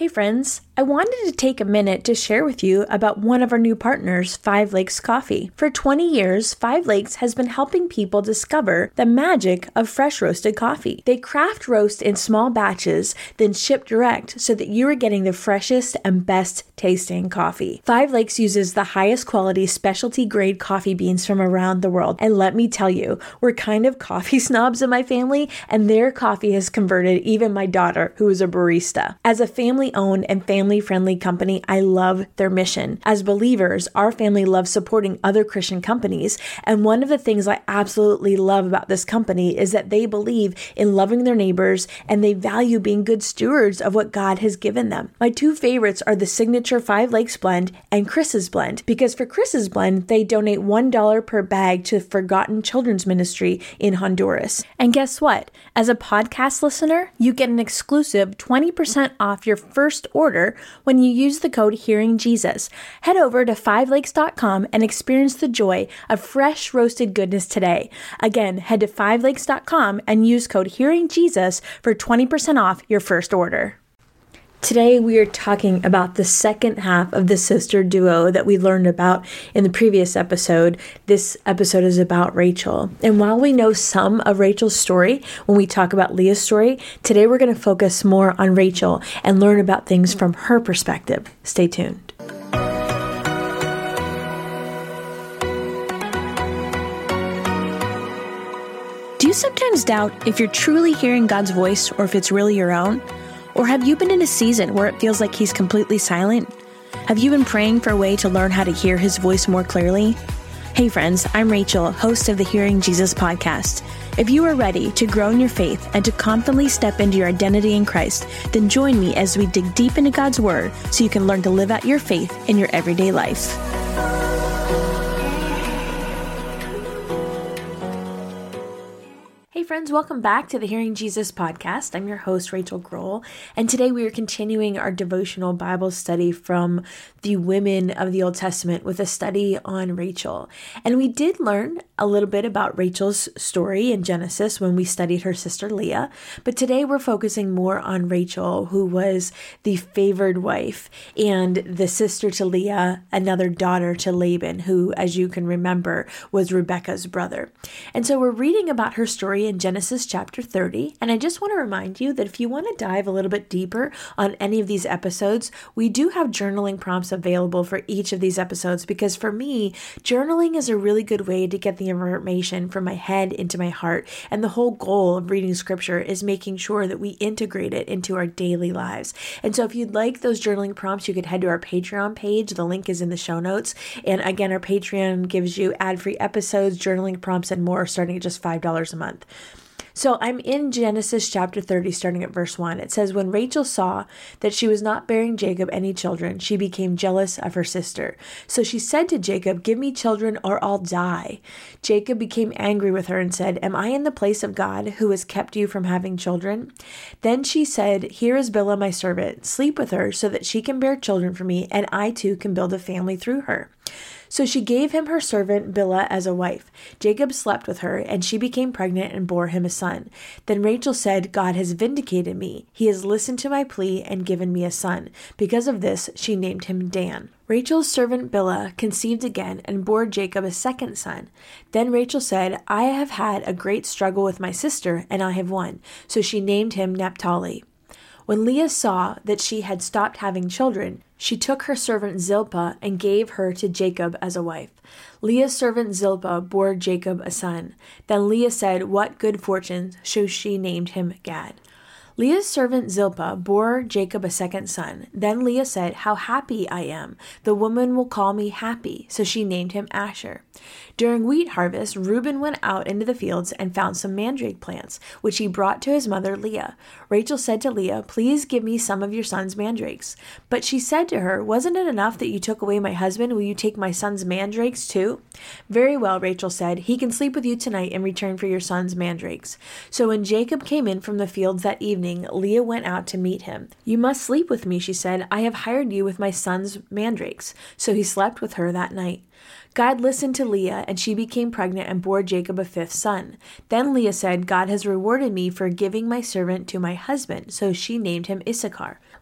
Hey friends, I wanted to take a minute to share with you about one of our new partners, Five Lakes Coffee. For 20 years, Five Lakes has been helping people discover the magic of fresh roasted coffee. They craft roast in small batches, then ship direct so that you are getting the freshest and best tasting coffee. Five Lakes uses the highest quality specialty grade coffee beans from around the world. And let me tell you, we're kind of coffee snobs in my family, and their coffee has converted even my daughter, who is a barista. As a family-owned and family-friendly company, I love their mission. As believers, our family loves supporting other Christian companies, and one of the things I absolutely love about this company is that they believe in loving their neighbors and they value being good stewards of what God has given them. My two favorites are the signature Five Lakes blend and Chris's blend, because for Chris's blend, they donate $1 per bag to Forgotten Children's Ministry in Honduras. And guess what? As a podcast listener, you get an exclusive 20% off your first order when you use the code HearingJesus. Head over to fivelakes.com and experience the joy of fresh roasted goodness today. Again, head to fivelakes.com and use code HearingJesus for 20% off your first order. Today we are talking about the second half of the sister duo that we learned about in the previous episode. This episode is about Rachel. And while we know some of Rachel's story when we talk about Leah's story, today we're going to focus more on Rachel and learn about things from her perspective. Stay tuned. Do you sometimes doubt if you're truly hearing God's voice or if it's really your own? Or have you been in a season where it feels like He's completely silent? Have you been praying for a way to learn how to hear His voice more clearly? Hey friends, I'm Rachel, host of the Hearing Jesus podcast. If you are ready to grow in your faith and to confidently step into your identity in Christ, then join me as we dig deep into God's Word so you can learn to live out your faith in your everyday life. Hey friends, welcome back to the Hearing Jesus podcast. I'm your host, Rachel Grohl, and today we are continuing our devotional Bible study from the women of the Old Testament with a study on Rachel. And we did learn a little bit about Rachel's story in Genesis when we studied her sister Leah, but today we're focusing more on Rachel, who was the favored wife and the sister to Leah, another daughter to Laban, who, as you can remember, was Rebekah's brother. And so we're reading about her story in Genesis chapter 30. And I just want to remind you that if you want to dive a little bit deeper on any of these episodes, we do have journaling prompts available for each of these episodes, because for me, journaling is a really good way to get the information from my head into my heart. And the whole goal of reading scripture is making sure that we integrate it into our daily lives. And so if you'd like those journaling prompts, you could head to our Patreon page. The link is in the show notes. And again, our Patreon gives you ad-free episodes, journaling prompts, and more, starting at just $5 a month. So I'm in Genesis chapter 30, starting at verse 1. It says, "When Rachel saw that she was not bearing Jacob any children, she became jealous of her sister. So she said to Jacob, 'Give me children or I'll die.' Jacob became angry with her and said, 'Am I in the place of God who has kept you from having children?' Then she said, 'Here is Bilhah my servant. Sleep with her so that she can bear children for me, and I too can build a family through her.' So she gave him her servant Bilhah as a wife. Jacob slept with her, and she became pregnant and bore him a son. Then Rachel said, 'God has vindicated me. He has listened to my plea and given me a son.' Because of this, she named him Dan. Rachel's servant Bilhah conceived again and bore Jacob a second son. Then Rachel said, 'I have had a great struggle with my sister, and I have won.' So she named him Naphtali. When Leah saw that she had stopped having children, she took her servant Zilpah and gave her to Jacob as a wife. Leah's servant Zilpah bore Jacob a son. Then Leah said, 'What good fortune!' So she named him Gad. Leah's servant Zilpah bore Jacob a second son. Then Leah said, 'How happy I am! The woman will call me happy.' So she named him Asher. During wheat harvest, Reuben went out into the fields and found some mandrake plants, which he brought to his mother Leah. Rachel said to Leah, 'Please give me some of your son's mandrakes.' But she said to her, 'Wasn't it enough that you took away my husband? Will you take my son's mandrakes too?' 'Very well,' Rachel said. 'He can sleep with you tonight in return for your son's mandrakes.' So when Jacob came in from the fields that evening, Leah went out to meet him. 'You must sleep with me,' she said. 'I have hired you with my son's mandrakes.' So he slept with her that night. God listened to Leah, and she became pregnant and bore Jacob a fifth son. Then Leah said, 'God has rewarded me for giving my servant to my husband.' So she named him Issachar.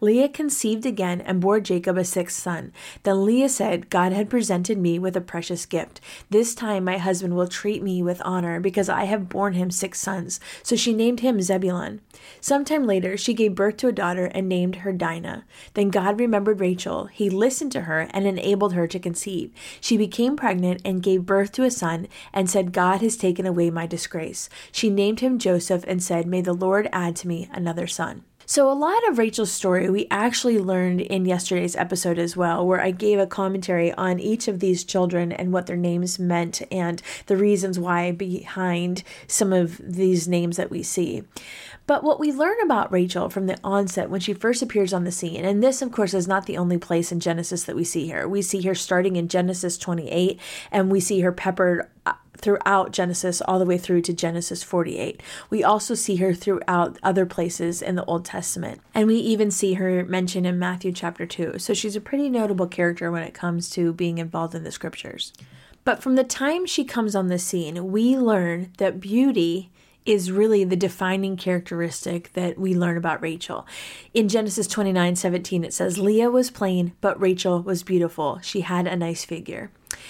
Leah conceived again and bore Jacob a sixth son. Then Leah said, God had presented me with a precious gift. This time my husband will treat me with honor because I have borne him six sons. So she named him Zebulun. Sometime later, she gave birth to a daughter and named her Dinah. Then God remembered Rachel. He listened to her and enabled her to conceive. She became pregnant and gave birth to a son and said, God has taken away my disgrace. She named him Joseph and said, may the Lord add to me another son. So a lot of Rachel's story we actually learned in yesterday's episode as well, where I gave a commentary on each of these children and what their names meant and the reasons why behind some of these names that we see. But what we learn about Rachel from the onset when she first appears on the scene, and this, of course, is not the only place in Genesis that we see her. We see her starting in Genesis 28, and we see her peppered throughout Genesis all the way through to Genesis 48. We also see her throughout other places in the Old Testament. And we even see her mentioned in Matthew chapter 2. So she's a pretty notable character when it comes to being involved in the scriptures. But from the time she comes on the scene, we learn that beauty is really the defining characteristic that we learn about Rachel. In Genesis 29:17, it says, Leah was plain, but Rachel was beautiful. She had a nice figure.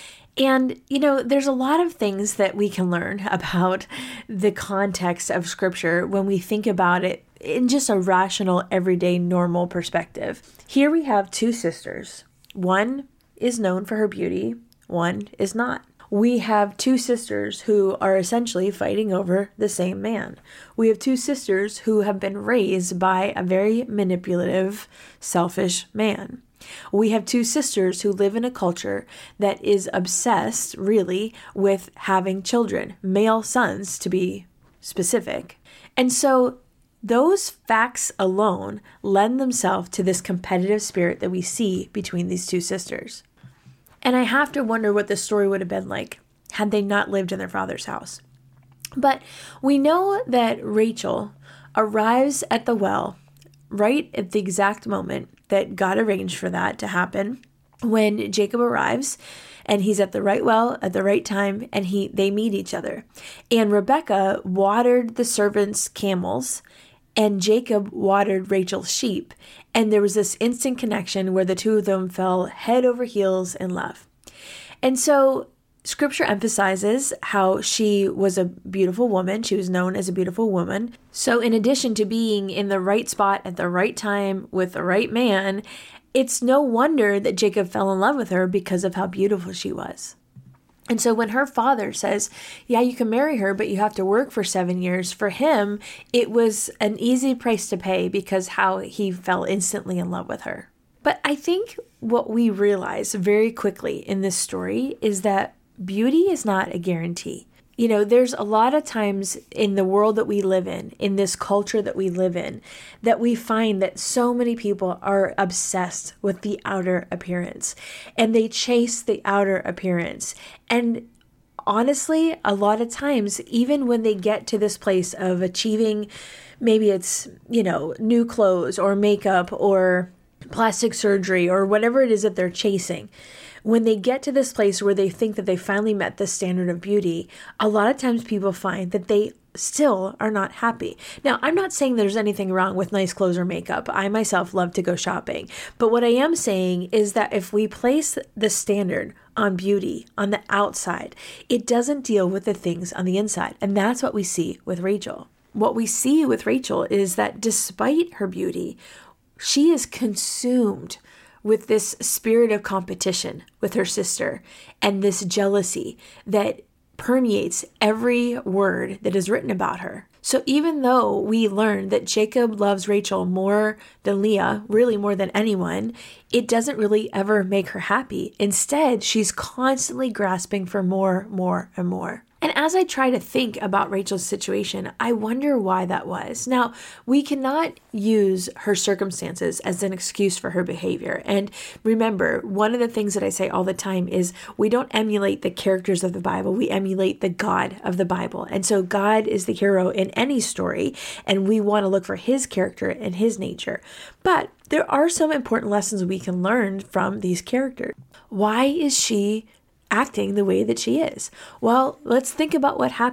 And, there's a lot of things that we can learn about the context of Scripture when we think about it in just a rational, everyday, normal perspective. Here we have two sisters. One is known for her beauty, one is not. We have two sisters who are essentially fighting over the same man. We have two sisters who have been raised by a very manipulative, selfish man. We have two sisters who live in a culture that is obsessed, really, with having children, male sons to be specific. And so those facts alone lend themselves to this competitive spirit that we see between these two sisters. And I have to wonder what this story would have been like had they not lived in their father's house. But we know that Rachel arrives at the well right at the exact moment that God arranged for that to happen, when Jacob arrives and he's at the right well at the right time, and they meet each other. And Rebekah watered the servants' camels, and Jacob watered Rachel's sheep. And there was this instant connection where the two of them fell head over heels in love. And so Scripture emphasizes how she was a beautiful woman. She was known as a beautiful woman. So in addition to being in the right spot at the right time with the right man, it's no wonder that Jacob fell in love with her because of how beautiful she was. And so when her father says, yeah, you can marry her, but you have to work for 7 years, for him, it was an easy price to pay because how he fell instantly in love with her. But I think what we realize very quickly in this story is that beauty is not a guarantee. There's a lot of times in the world that we live in this culture that we live in, that we find that so many people are obsessed with the outer appearance and they chase the outer appearance. And honestly, a lot of times, even when they get to this place of achieving, maybe it's, new clothes or makeup or plastic surgery or whatever it is that they're chasing, when they get to this place where they think that they finally met the standard of beauty, a lot of times people find that they still are not happy. Now, I'm not saying there's anything wrong with nice clothes or makeup. I myself love to go shopping. But what I am saying is that if we place the standard on beauty on the outside, it doesn't deal with the things on the inside. And that's what we see with Rachel. What we see with Rachel is that despite her beauty, she is consumed with this spirit of competition with her sister and this jealousy that permeates every word that is written about her. So even though we learn that Jacob loves Rachel more than Leah, really more than anyone, it doesn't really ever make her happy. Instead, she's constantly grasping for more, and more. And as I try to think about Rachel's situation, I wonder why that was. Now, we cannot use her circumstances as an excuse for her behavior. And remember, one of the things that I say all the time is we don't emulate the characters of the Bible, we emulate the God of the Bible. And so God is the hero in any story, and we want to look for his character and his nature. But there are some important lessons we can learn from these characters. Why is she acting the way that she is? Well, let's think about what happened.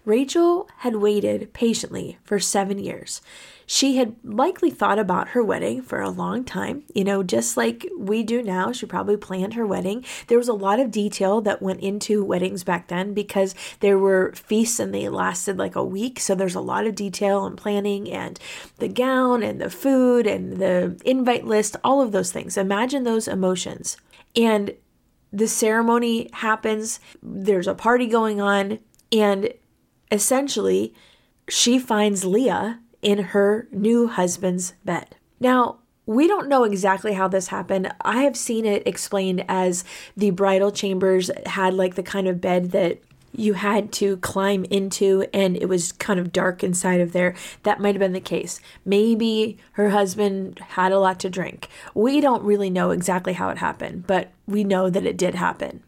Rachel had waited patiently for 7 years. She had likely thought about her wedding for a long time, just like we do now. She probably planned her wedding. There was a lot of detail that went into weddings back then because there were feasts and they lasted like a week. So there's a lot of detail and planning and the gown and the food and the invite list, all of those things. Imagine those emotions. And the ceremony happens. There's a party going on. And essentially, she finds Leah in her new husband's bed. Now, we don't know exactly how this happened. I have seen it explained as the bridal chambers had like the kind of bed that you had to climb into and it was kind of dark inside of there. That might have been the case. Maybe her husband had a lot to drink. We don't really know exactly how it happened, but we know that it did happen.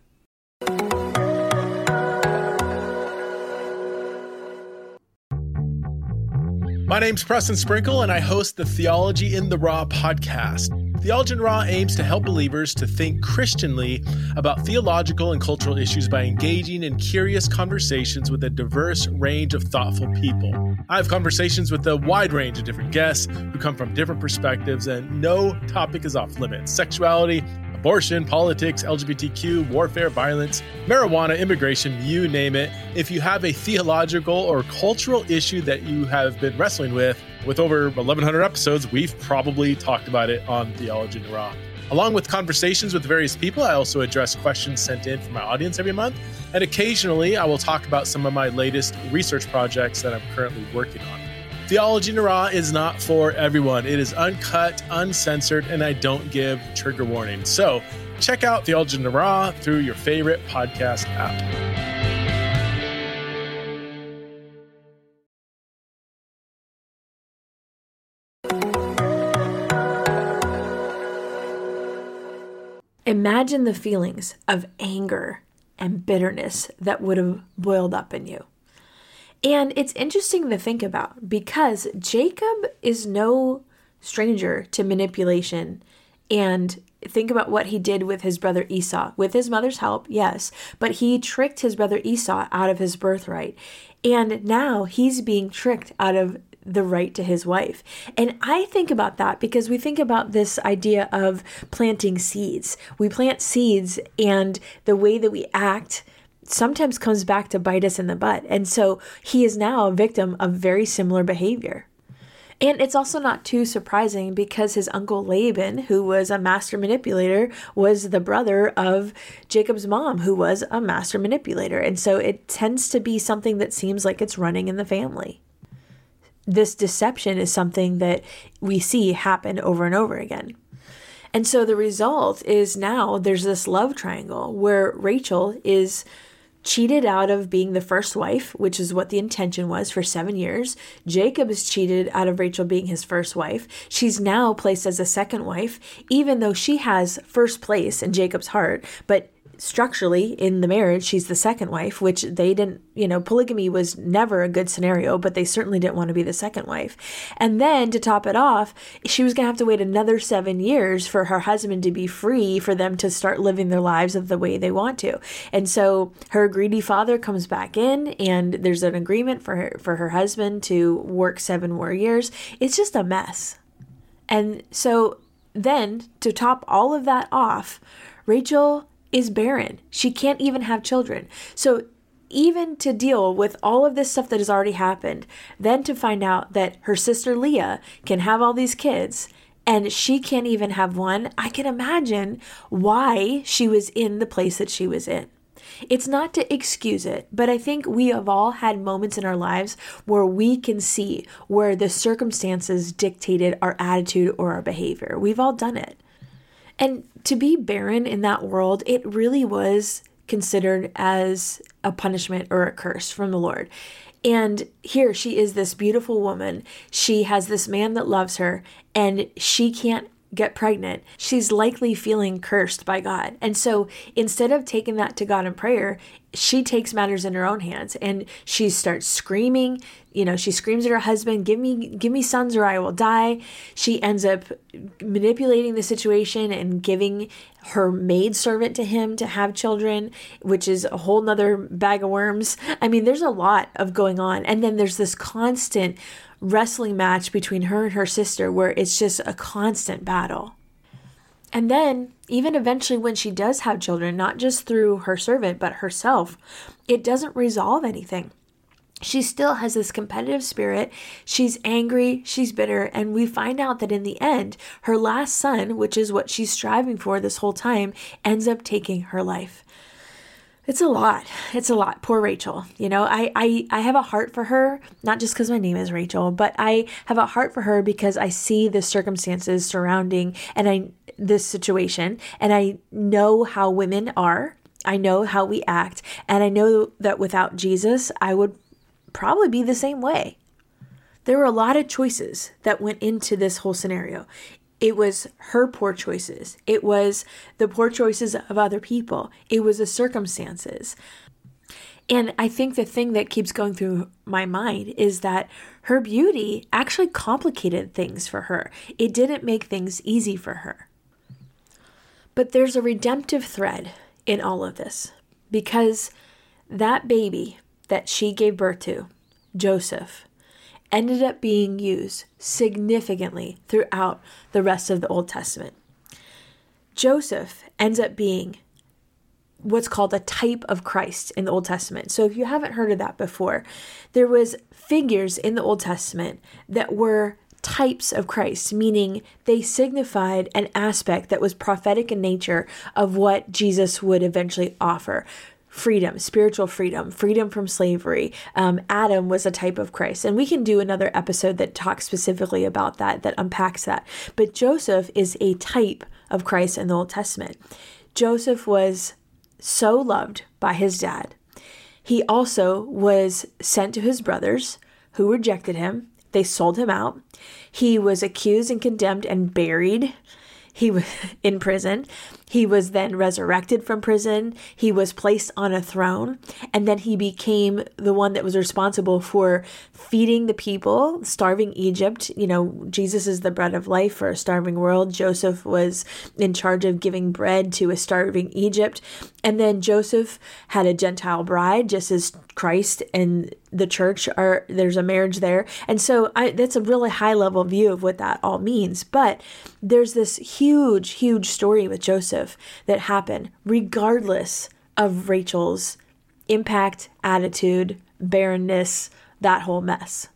My name's Preston Sprinkle, and I host the Theology in the Raw podcast. Theology in the Raw aims to help believers to think Christianly about theological and cultural issues by engaging in curious conversations with a diverse range of thoughtful people. I have conversations with a wide range of different guests who come from different perspectives, and no topic is off limits. Sexuality, abortion, politics, LGBTQ, warfare, violence, marijuana, immigration, you name it. If you have a theological or cultural issue that you have been wrestling with over 1,100 episodes, we've probably talked about it on Theology in the Raw. Along with conversations with various people, I also address questions sent in from my audience every month. And occasionally, I will talk about some of my latest research projects that I'm currently working on. Theology in the Raw is not for everyone. It is uncut, uncensored, and I don't give trigger warnings. So check out Theology in the Raw through your favorite podcast app. Imagine the feelings of anger and bitterness that would have boiled up in you. And it's interesting to think about because Jacob is no stranger to manipulation. And think about what he did with his brother Esau, with his mother's help, yes, but he tricked his brother Esau out of his birthright. And now he's being tricked out of the right to his wife. And I think about that because we think about this idea of planting seeds. We plant seeds and the way that we act sometimes comes back to bite us in the butt. And so he is now a victim of very similar behavior. And it's also not too surprising because his uncle Laban, who was a master manipulator, was the brother of Jacob's mom, who was a master manipulator. And so it tends to be something that seems like it's running in the family. This deception is something that we see happen over and over again. And so the result is now there's this love triangle where Rachel is cheated out of being the first wife, which is what the intention was for 7 years. Jacob is cheated out of Rachel being his first wife. She's now placed as a second wife, even though she has first place in Jacob's heart. But structurally in the marriage, she's the second wife, which they didn't, polygamy was never a good scenario, but they certainly didn't want to be the second wife. And then to top it off, she was going to have to wait another 7 years for her husband to be free for them to start living their lives of the way they want to. And so her greedy father comes back in and there's an agreement for her husband to work 7 more years. It's just a mess. And so then to top all of that off, Rachel is barren. She can't even have children. So even to deal with all of this stuff that has already happened, then to find out that her sister Leah can have all these kids and she can't even have one, I can imagine why she was in the place that she was in. It's not to excuse it, but I think we have all had moments in our lives where we can see where the circumstances dictated our attitude or our behavior. We've all done it. And to be barren in that world, it really was considered as a punishment or a curse from the Lord. And here she is, this beautiful woman. She has this man that loves her, and she can't get pregnant, she's likely feeling cursed by God. And so instead of taking that to God in prayer, she takes matters in her own hands and she starts screaming. She screams at her husband, give me sons or I will die. She ends up manipulating the situation and giving her maidservant to him to have children, which is a whole nother bag of worms. I mean, there's a lot of going on. And then there's this constant wrestling match between her and her sister where it's just a constant battle. And then even eventually when she does have children, not just through her servant, but herself, it doesn't resolve anything. She still has this competitive spirit. She's angry, she's bitter, and we find out that in the end, her last son, which is what she's striving for this whole time, ends up taking her life. It's a lot. Poor Rachel. I have a heart for her, not just because my name is Rachel, but I have a heart for her because I see the circumstances surrounding this situation, and I know how women are. I know how we act, and I know that without Jesus, I would probably be the same way. There were a lot of choices that went into this whole scenario. It was her poor choices. It was the poor choices of other people. It was the circumstances. And I think the thing that keeps going through my mind is that her beauty actually complicated things for her. It didn't make things easy for her. But there's a redemptive thread in all of this, because that baby that she gave birth to, Joseph, ended up being used significantly throughout the rest of the Old Testament. Joseph ends up being what's called a type of Christ in the Old Testament. So if you haven't heard of that before, there was figures in the Old Testament that were types of Christ, meaning they signified an aspect that was prophetic in nature of what Jesus would eventually offer. Freedom, spiritual freedom, freedom from slavery. Adam was a type of Christ. And we can do another episode that talks specifically about that unpacks that. But Joseph is a type of Christ in the Old Testament. Joseph was so loved by his dad. He also was sent to his brothers who rejected him. They sold him out. He was accused and condemned and buried. He was in prison. He was then resurrected from prison. He was placed on a throne. And then he became the one that was responsible for feeding the people, starving Egypt. Jesus is the bread of life for a starving world. Joseph was in charge of giving bread to a starving Egypt. And then Joseph had a Gentile bride, just as Christ and the church there's a marriage there. And so that's a really high level view of what that all means. But there's this huge, huge story with Joseph that happened regardless of Rachel's impact, attitude, barrenness, that whole mess.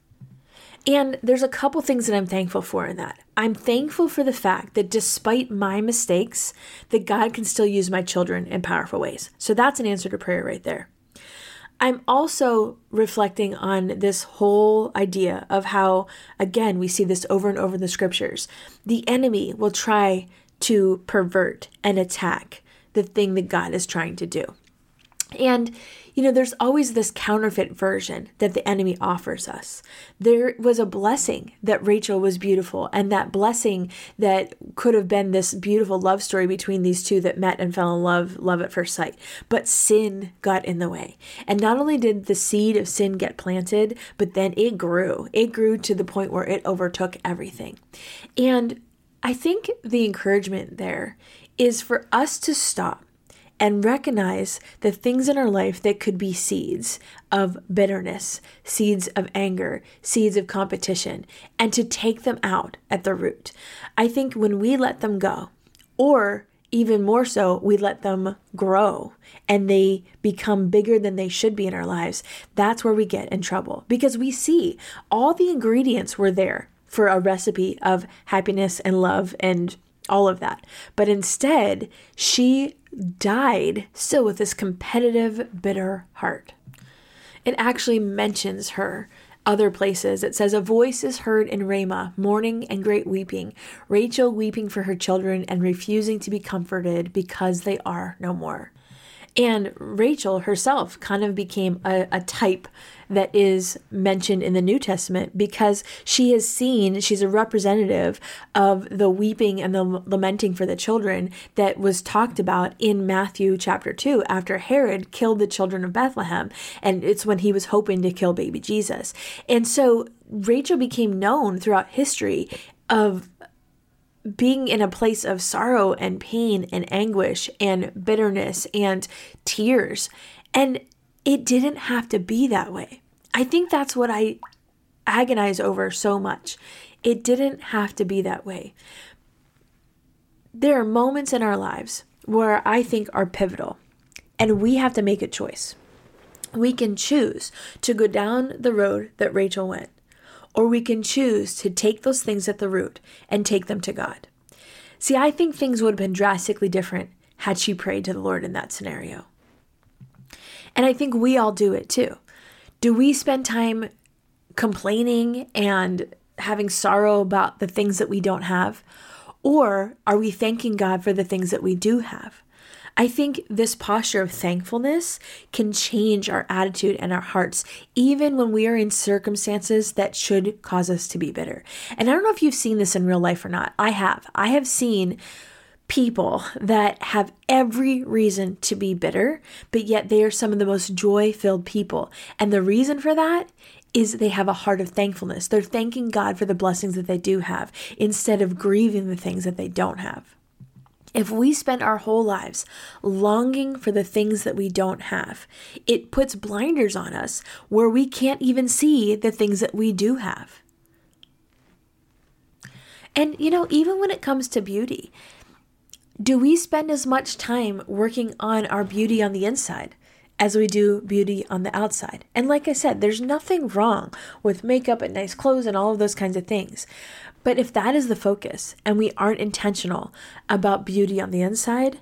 And there's a couple things that I'm thankful for in that. I'm thankful for the fact that despite my mistakes, that God can still use my children in powerful ways. So that's an answer to prayer right there. I'm also reflecting on this whole idea of how, again, we see this over and over in the scriptures. The enemy will try to pervert and attack the thing that God is trying to do. And, there's always this counterfeit version that the enemy offers us. There was a blessing that Rachel was beautiful, and that blessing that could have been this beautiful love story between these two that met and fell in love at first sight. But sin got in the way. And not only did the seed of sin get planted, but then it grew. It grew to the point where it overtook everything. And I think the encouragement there is for us to stop and recognize the things in our life that could be seeds of bitterness, seeds of anger, seeds of competition, and to take them out at the root. I think when we let them go, or even more so, we let them grow and they become bigger than they should be in our lives, that's where we get in trouble. Because we see all the ingredients were there for a recipe of happiness and love and all of that. But instead, she died still with this competitive, bitter heart. It actually mentions her other places. It says, a voice is heard in Ramah, mourning and great weeping, Rachel weeping for her children and refusing to be comforted because they are no more. And Rachel herself kind of became a type that is mentioned in the New Testament, because she's a representative of the weeping and the lamenting for the children that was talked about in Matthew chapter 2 after Herod killed the children of Bethlehem. And it's when he was hoping to kill baby Jesus. And so Rachel became known throughout history of being in a place of sorrow and pain and anguish and bitterness and tears. And it didn't have to be that way. I think that's what I agonize over so much. It didn't have to be that way. There are moments in our lives where I think are pivotal, and we have to make a choice. We can choose to go down the road that Rachel went, or we can choose to take those things at the root and take them to God. See, I think things would have been drastically different had she prayed to the Lord in that scenario. And I think we all do it too. Do we spend time complaining and having sorrow about the things that we don't have? Or are we thanking God for the things that we do have? I think this posture of thankfulness can change our attitude and our hearts, even when we are in circumstances that should cause us to be bitter. And I don't know if you've seen this in real life or not. I have. I have seen people that have every reason to be bitter, but yet they are some of the most joy-filled people. And the reason for that is they have a heart of thankfulness. They're thanking God for the blessings that they do have instead of grieving the things that they don't have. If we spend our whole lives longing for the things that we don't have, it puts blinders on us where we can't even see the things that we do have. And, even when it comes to beauty, do we spend as much time working on our beauty on the inside as we do beauty on the outside? And like I said, there's nothing wrong with makeup and nice clothes and all of those kinds of things. But if that is the focus and we aren't intentional about beauty on the inside,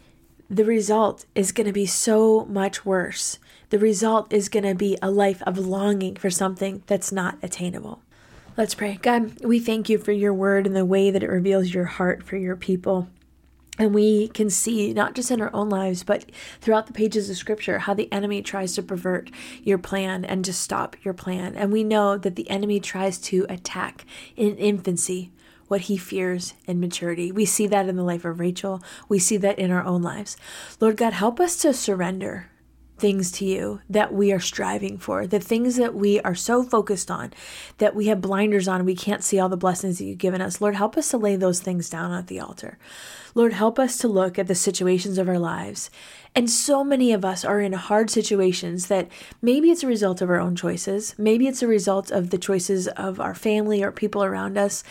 the result is going to be so much worse. The result is going to be a life of longing for something that's not attainable. Let's pray. God, we thank you for your word and the way that it reveals your heart for your people. And we can see, not just in our own lives, but throughout the pages of Scripture, how the enemy tries to pervert your plan and to stop your plan. And we know that the enemy tries to attack in infancy what he fears in maturity. We see that in the life of Rachel. We see that in our own lives. Lord God, help us to surrender things to you that we are striving for, the things that we are so focused on, that we have blinders on, we can't see all the blessings that you've given us. Lord, help us to lay those things down at the altar. Lord, help us to look at the situations of our lives. And so many of us are in hard situations that maybe it's a result of our own choices. Maybe it's a result of the choices of our family or people around us.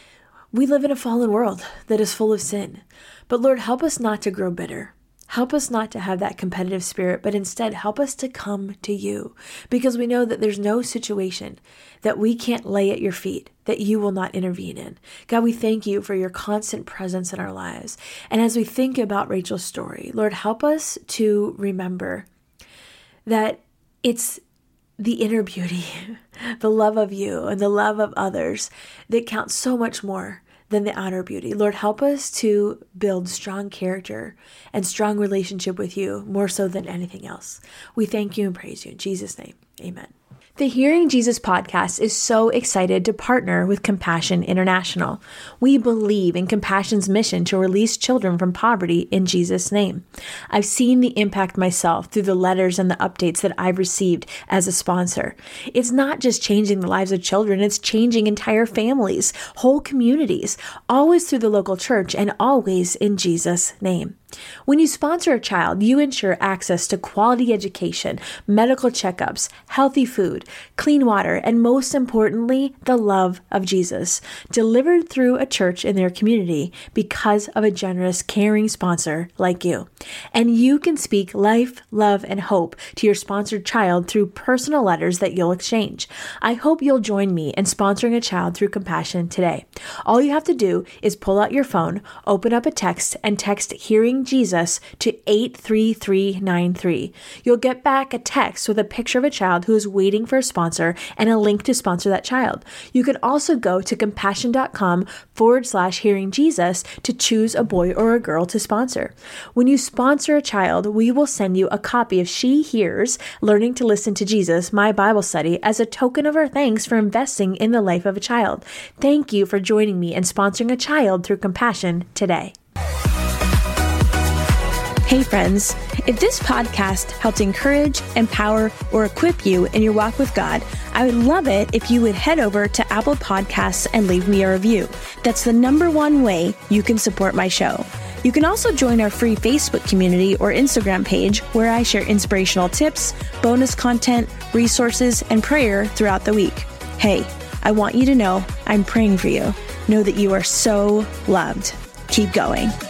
We live in a fallen world that is full of sin. But Lord, help us not to grow bitter. Help us not to have that competitive spirit, but instead help us to come to you, because we know that there's no situation that we can't lay at your feet that you will not intervene in. God, we thank you for your constant presence in our lives. And as we think about Rachel's story, Lord, help us to remember that it's the inner beauty, the love of you and the love of others that counts so much more than the outer beauty. Lord, help us to build strong character and strong relationship with you more so than anything else. We thank you and praise you in Jesus' name. Amen. The Hearing Jesus podcast is so excited to partner with Compassion International. We believe in Compassion's mission to release children from poverty in Jesus' name. I've seen the impact myself through the letters and the updates that I've received as a sponsor. It's not just changing the lives of children, it's changing entire families, whole communities, always through the local church and always in Jesus' name. When you sponsor a child, you ensure access to quality education, medical checkups, healthy food, clean water, and most importantly, the love of Jesus, delivered through a church in their community because of a generous, caring sponsor like you. And you can speak life, love, and hope to your sponsored child through personal letters that you'll exchange. I hope you'll join me in sponsoring a child through Compassion today. All you have to do is pull out your phone, open up a text, and text Hearing Hearing Jesus to 83393. You'll get back a text with a picture of a child who is waiting for a sponsor and a link to sponsor that child. You can also go to compassion.com/Hearing Jesus to choose a boy or a girl to sponsor. When you sponsor a child, we will send you a copy of She Hears, Learning to Listen to Jesus, my Bible study, as a token of our thanks for investing in the life of a child. Thank you for joining me and sponsoring a child through Compassion today. Hey friends, if this podcast helped encourage, empower, or equip you in your walk with God, I would love it if you would head over to Apple Podcasts and leave me a review. That's the number one way you can support my show. You can also join our free Facebook community or Instagram page where I share inspirational tips, bonus content, resources, and prayer throughout the week. Hey, I want you to know I'm praying for you. Know that you are so loved. Keep going.